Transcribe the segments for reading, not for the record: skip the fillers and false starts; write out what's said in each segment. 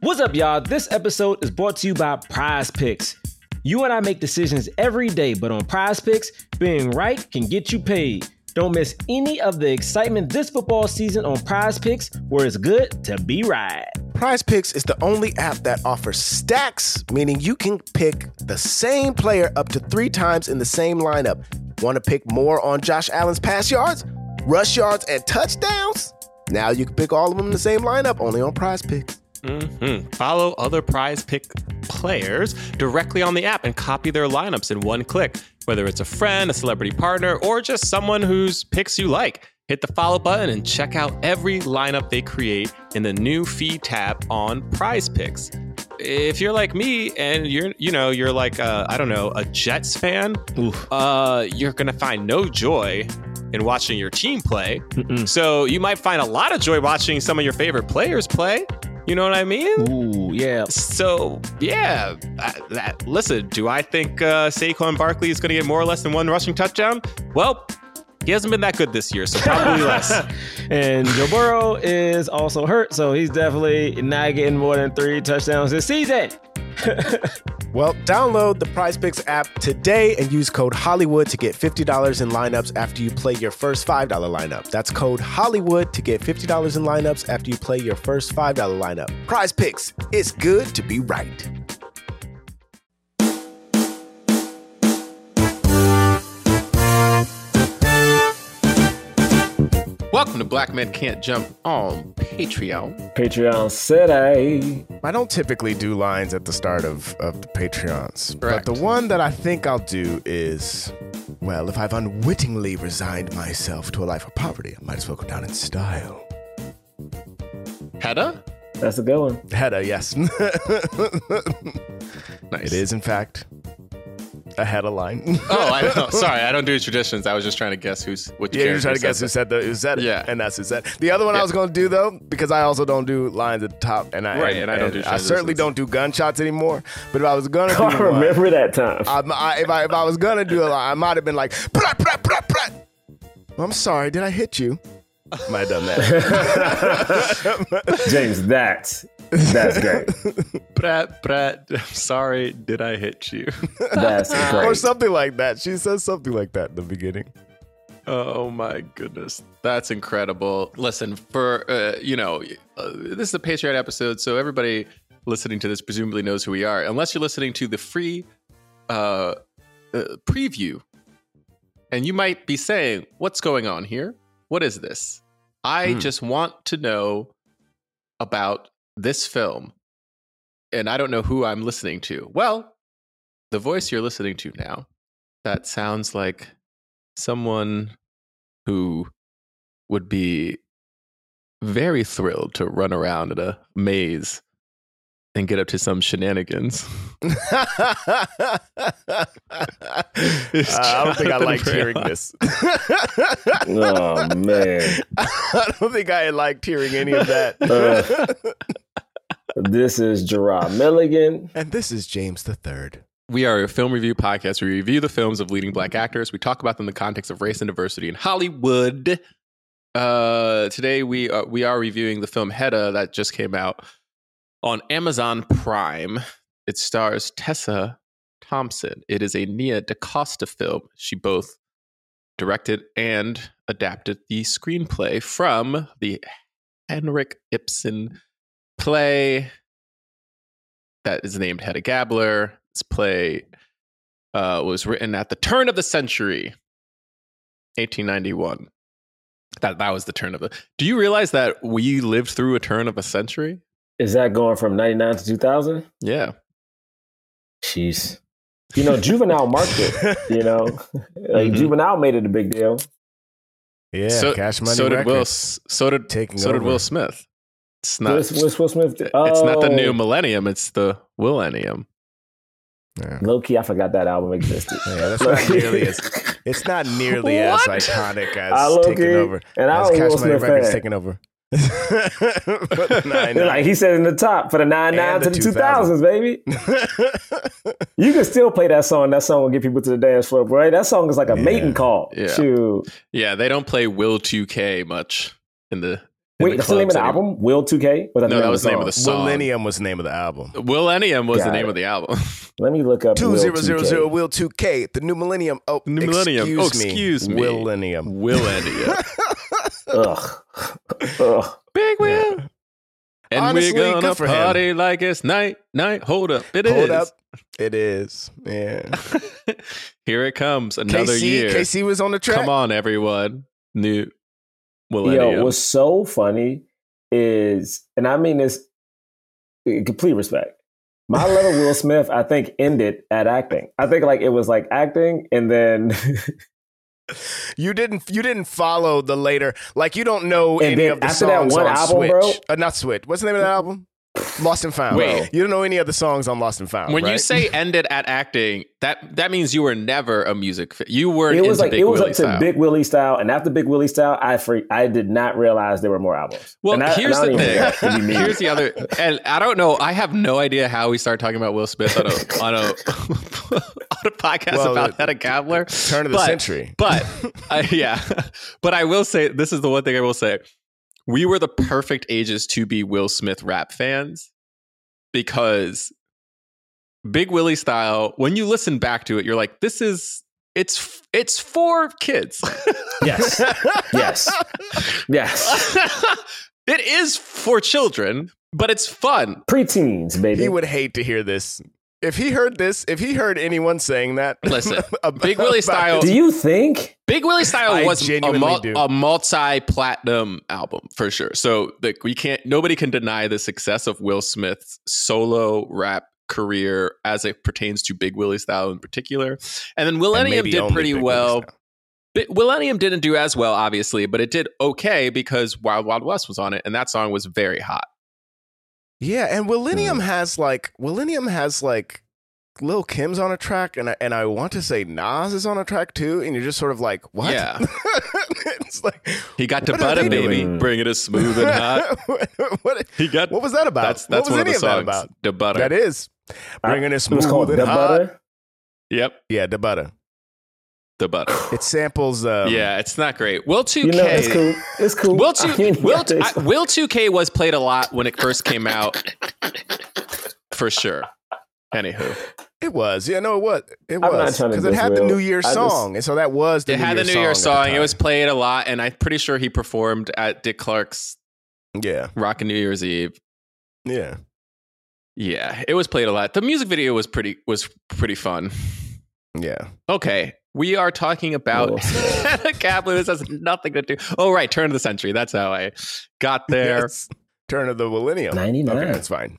What's up, y'all? This episode is brought to you by Prize Picks. You and I make decisions every day, but on Prize Picks, being right can get you paid. Don't miss any of the excitement this football season on Prize Picks, where it's good to be right. Prize Picks is the only app that offers stacks, meaning you can pick the same player up to 3 times in the same lineup. Want to pick more on Josh Allen's pass yards, rush yards, and touchdowns? Now you can pick all of them in the same lineup, only on Prize Picks. Follow other Prize Pick players directly on the app and copy their lineups in one click. Whether it's a friend, a celebrity partner, or just someone whose picks you like. Hit the follow button and check out every lineup they create in the new feed tab on Prize Picks. If you're like me and you're like a Jets fan, you're gonna find no joy in watching your team play. So you might find a lot of joy watching some of your favorite players play. You know what I mean? Ooh, yeah. So, yeah. Listen, do I think Saquon Barkley is going to get more or less than 1 rushing touchdown? Well, he hasn't been that good this year, so probably less. And Joe Burrow is also hurt, so he's definitely not getting more than 3 touchdowns this season. Well, download the Prize Picks app today and use code Hollywood to get $50 in lineups after you play your first $5 lineup. That's code Hollywood to get $50 in lineups after you play your first $5 lineup. Prize Picks, it's good to be right. Welcome to Black Men Can't Jump on Patreon. Patreon City. I don't typically do lines at the start of the Patreons, Correct. but the one that I think I'll do is, well, if I've unwittingly resigned myself to a life of poverty, I might as well go down in style. Hedda? That's a good one. Hedda, yes. Nice. It is, in fact, a Hedda line. Oh, I don't know. Sorry, I don't do traditions. I was just trying to guess which character. You're trying to guess who said it. Yeah. And that's who said it. The other one I was going to do, though, because I also don't do lines at the top. And I don't do I certainly don't do gunshots anymore. But if I was going to do I remember that time. if I was going to do a line, I might have been like, prat, prat, prat, prat. I'm sorry, did I hit you? Might have done that. James, that's great. Brat, I'm sorry, did I hit you? That's great. Or something like that. She says something like that in the beginning. Oh my goodness. That's incredible. Listen, for, this is a Patreon episode, so everybody listening to this presumably knows who we are. Unless you're listening to the free preview. And you might be saying, what's going on here? What is this? I just want to know about this film. And I don't know who I'm listening to. Well, the voice you're listening to now, that sounds like someone who would be very thrilled to run around in a maze and get up to some shenanigans. I don't think I liked hearing this. Oh, man. I don't think I liked hearing any of that. This is Gerard Milligan. And this is James the Third. We are a film review podcast. We review the films of leading Black actors. We talk about them in the context of race and diversity in Hollywood. Today we are reviewing the film Hedda that just came out on Amazon Prime. It stars Tessa Thompson. It is a Nia DaCosta film. She both directed and adapted the screenplay from the Henrik Ibsen play that is named Hedda Gabler. This play was written at the turn of the century, 1891. That was the turn of the... Do you realize that we lived through a turn of a century? Is that going from 99 to 2000? Yeah. Jeez. Juvenile marked it, Juvenile made it a big deal. Yeah, Cash Money Records. So did Will Smith. It's not What's Will Smith? It's not the new millennium, it's the Willennium. Yeah. Low key, I forgot that album existed. Yeah, it's not nearly as iconic as taking over. And I was Will Smith fan. Taking over. Like he said in the top for the 99 to the 2000s, baby. You can still play that song. That song will get people to the dance floor, boy. That song is like a mating call. Yeah. Shoot. Yeah, they don't play Will 2K much in the Wait, that's the name of the album? Will 2K? No, that was the name of the song. Millennium was the name of the album. Millennium was the name of the album. Let me look up 2000 Will 2K, the new millennium. Oh, new millennium. Excuse me. Millennium. Ugh. Big Will. And honestly, we're gonna party like it's night. Hold up. Hold up. It is. Yeah. Here it comes. Another year. KC was on the track. Come on, everyone. New millennium. Yo, what's so funny is, and I mean this in complete respect, my love of Will Smith, I think, ended at acting. I think like it was like acting, and then you didn't follow the later, like you don't know and any of the after songs that one on album, Switch. bro. Not Switch. What's the name of the album? Lost and Found. Wait. You don't know any of the songs on Lost and Found. When right? you say ended at acting, that means you were never a music fan. You were. It was like Big it was Willie up to style. Big Willie style, and after Big Willie style, I did not realize there were more albums. Well, here's the thing. Here's the other, and I don't know. I have no idea how we started talking about Will Smith on a podcast about Hedda Gabler. Turn of the century. But yeah, but I will say this is the one thing I will say: we were the perfect ages to be Will Smith rap fans. Because Big Willie style, when you listen back to it, you're like, it's for kids. Yes. It is for children, but it's fun. Preteens, baby. He would hate to hear this. If he heard anyone saying that. Listen, Big Willie style. Do you think? Big Willie style was a multi-platinum album for sure. So nobody can deny the success of Will Smith's solo rap career as it pertains to Big Willie style in particular. And then Millennium did pretty well. Millennium didn't do as well, obviously, but it did okay because Wild Wild West was on it, and that song was very hot. Yeah, and Millennium has like Lil Kim's on a track, and I want to say Nas is on a track too, and you're just sort of like, what? Yeah. It's like he got to butter, baby, bringing it smooth and hot. What was that about? That's one of the songs. About? The butter. That is bringing it smooth and the hot. Butter? Yep. Yeah, the butter. The butter. It samples. Yeah, it's not great. Will 2K. It's cool. It's cool. Will 2K was played a lot when it first came out, for sure. Anywho, it was. Yeah, no, it was. It I'm was because it had the New Year's song, and so that was the. It had the New Year's song. It was played a lot, and I'm pretty sure he performed at Dick Clark's. Yeah. Rockin' New Year's Eve. Yeah. Yeah, it was played a lot. The music video was pretty fun. Yeah. Okay. We are talking about Hedda Gabler. This has nothing to do. Oh, right. Turn of the century. That's how I got there. Yes. Turn of the millennium. 99. Okay, that's fine.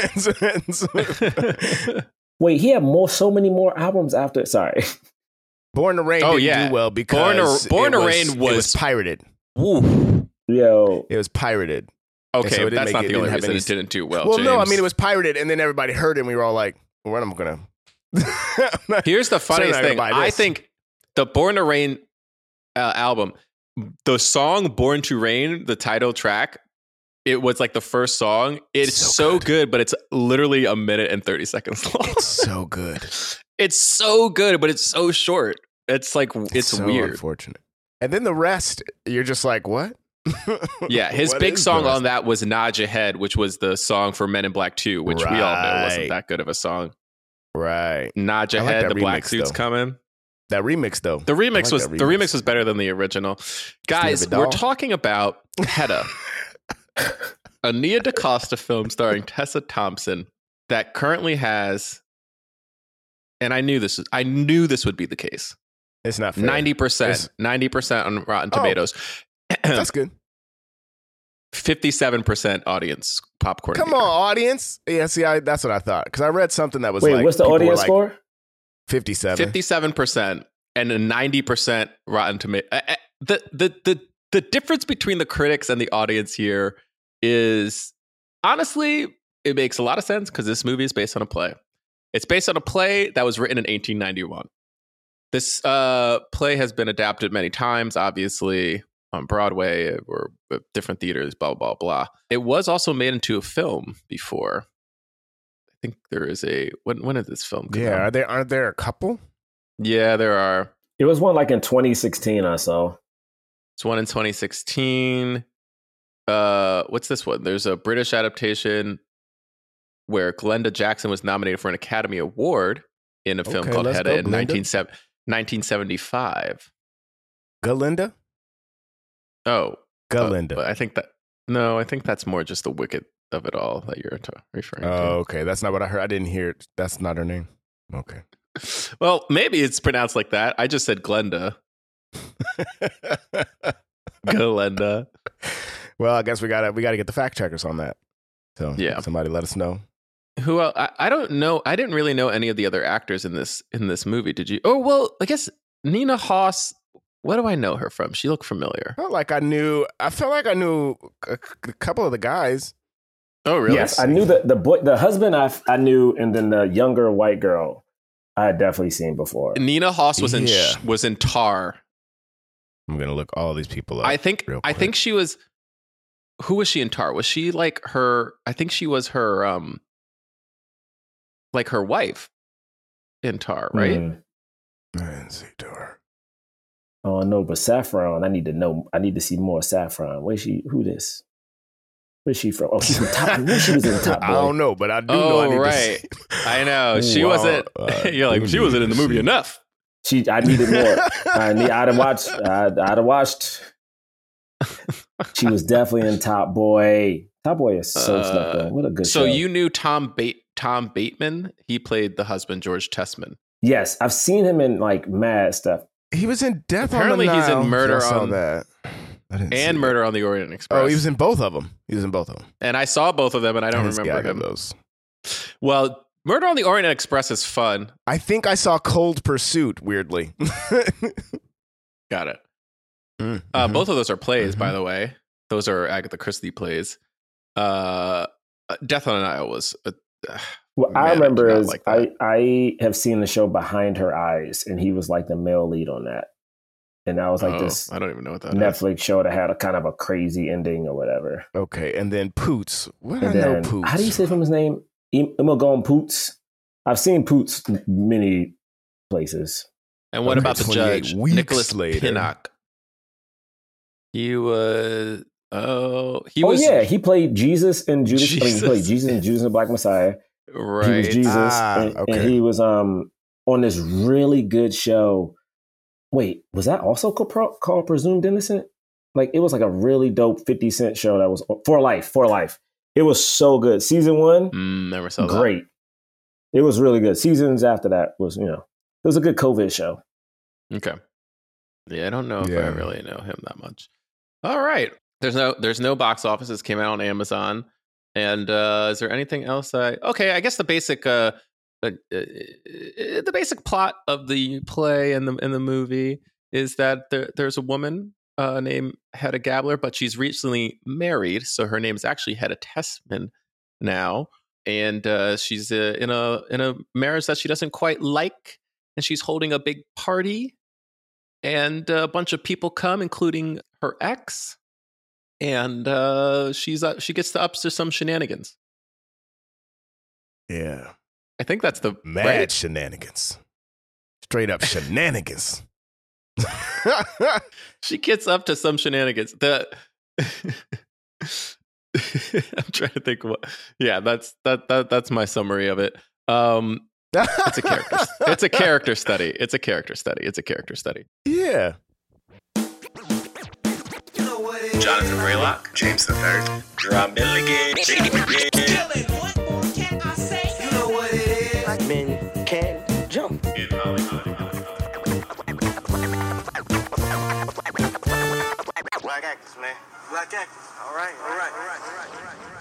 Wait, he had so many more albums after. Sorry. Born to Rain didn't do well because Born to Rain was pirated. Woo. Yo. It was pirated. Okay, so that's not the only reason it didn't do well, Well, James. no, I mean, it was pirated, and then everybody heard it, and we were all like, well, I'm going to... Here's the funniest thing. I think the Born to Rain album, the song Born to Rain, the title track, it was like the first song. It's so good, but it's literally a minute and 30 seconds long. It's so good. It's so good, but it's so short. It's like, it's so weird. Unfortunate. And then the rest, you're just like, what? Yeah, his big song on that was Nod Your Head, which was the song for Men in Black 2, which we all know wasn't that good of a song. Right. Nod Your Head, the black suit's coming. That remix, though. The remix was better than the original. Guys, we're talking about Hedda, a Nia DaCosta film starring Tessa Thompson that currently has, and I knew this would be the case. It's not fair. 90% on Rotten Tomatoes. That's good. 57% audience popcorn. Come on, audience. Yeah, see, that's what I thought. Because I read something that was Wait, what's the audience score? 57. 57% and a 90% Rotten Tomato. The difference between the critics and the audience here is, honestly, it makes a lot of sense because this movie is based on a play. It's based on a play that was written in 1891. This play has been adapted many times, obviously, on Broadway or different theaters, blah, blah, blah. It was also made into a film before. I think there is when did this film come out? Aren't there a couple? Yeah, there are. It was one like in 2016 or so. It's one in 2016. what's this one? There's a British adaptation where Glenda Jackson was nominated for an Academy Award in a film called Hedda in 1975. Galinda? Oh. Galinda. But I think that's more just the Wicked of it all that you're referring to. Oh, okay. That's not what I heard. I didn't hear it. That's not her name. Okay. Well, maybe it's pronounced like that. I just said Glenda. Glenda. Well, I guess we gotta get the fact checkers on that. So yeah, somebody let us know. Who else? I don't know. I didn't really know any of the other actors in this movie. Did you? Oh well, I guess Nina Hoss. What do I know her from? She looked familiar. I felt like I knew a couple of the guys. Oh really? Yes, I knew the boy, the husband. I knew, and then the younger white girl I had definitely seen before. Nina Hoss was in Tar. I'm gonna look all these people up. I think she was. Who was she in Tar? Was she like her? I think she was her. Like her wife in Tar, right? I didn't see Tar. Oh no, but Saffron. I need to know. I need to see more Saffron. Where's she? Who this? Where's she from? Oh, she's from Top. I knew she was in Top Boy. I don't know, but I do know. I need to see. I know she wasn't. You're like she wasn't in the movie enough. I needed more. I'd have watched. She was definitely in Top Boy. Top Boy is so slept on. What a good show. So you knew Tom Bateman? He played the husband, George Tessman. Yes, I've seen him in like mad stuff. He was in Death Apparently on the Nile. He's in Murder on that. And Murder on the Orient Express. Oh, he was in both of them. And I saw both of them, and I don't remember him. Those. Well, Murder on the Orient Express is fun. I think I saw Cold Pursuit, weirdly. Got it. Mm-hmm. Both of those are plays, by the way. Those are Agatha Christie plays. Death on the Nile was... what I remember is I have seen the show Behind Her Eyes, and he was like the male lead on that. And that was like this I don't even know what that Netflix show that had a kind of a crazy ending or whatever. Okay, and then Poots. Where did I know Poots? How do you say from his name? Imogen Poots. I've seen Poots many places. And what about the judge, Nicholas Pinnock? He was... he played Jesus in Judas. I mean, he played Jesus in Judas and the Black Messiah. Right. He was Jesus. And he was on this really good show. Wait, was that also called Presumed Innocent? Like, it was like a really dope 50 Cent show that was For Life. It was so good. Season 1, never saw great. It was really good. Seasons after that was, it was a good COVID show. Okay. Yeah, I don't know if I really know him that much. All right. There's no box office. This came out on Amazon. And is there anything else? I guess the basic plot of the play and the movie is that there's a woman named Hedda Gabler, but she's recently married, so her name is actually Hedda Tessman now, and she's in a marriage that she doesn't quite like, and she's holding a big party, and a bunch of people come, including her ex. And she gets to up to some shenanigans. Yeah. I think that's the mad shenanigans. Straight up shenanigans. She gets up to some shenanigans. I'm trying to think what. Yeah, that's my summary of it. It's a character. It's a character study. Yeah. Jonathan Braylock, James III, Drum Milligan. What more can I say? You know what it is. Black men can jump. In Hollywood. Black actors, man. Black actors. All right.